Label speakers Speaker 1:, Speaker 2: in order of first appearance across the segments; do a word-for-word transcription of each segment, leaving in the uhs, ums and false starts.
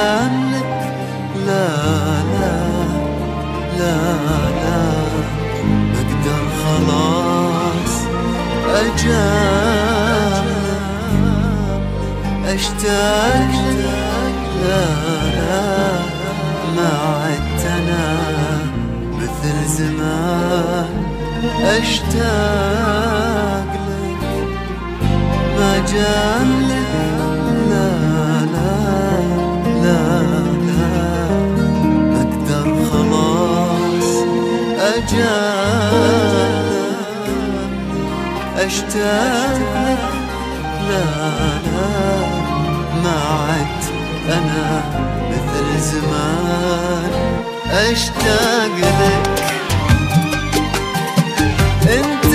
Speaker 1: أجاملك، لا لا لا لا بقدر خلاص أجاملك، أشتاق لك، لا لا ما عدت أنا مثل زمان، أشتاق لك ما جاملك، لا لا لا لا بقدر خلاص أجاملك، أشتاق لك، لا لا ما عدت أنا مثل زمان، أشتاق لك. انت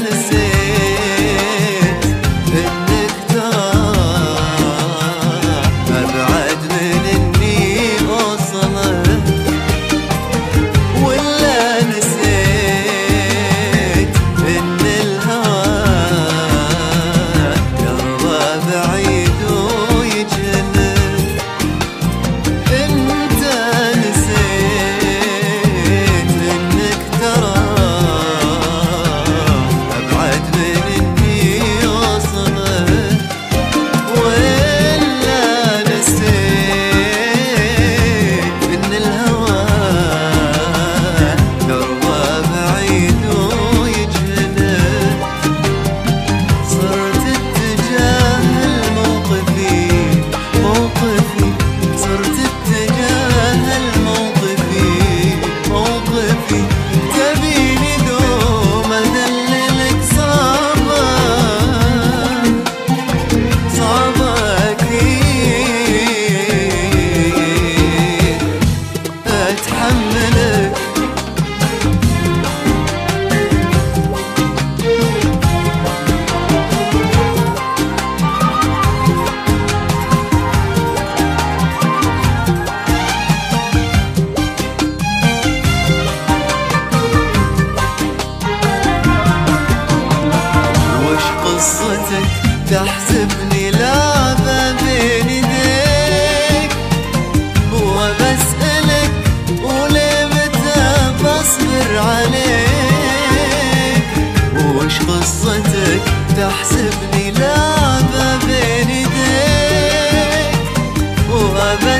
Speaker 1: نسيت انك ترى ابعد من اني اوصلك، ولا نسيت ان الهوى يرضى بعيد ويجهلك. انت نسيت انك ترى قصتك تحسبني لعبة بين ايديك، وبسألك وليه متى بصبر عليك؟ وش قصتك تحسبني لعبة بين ايديك،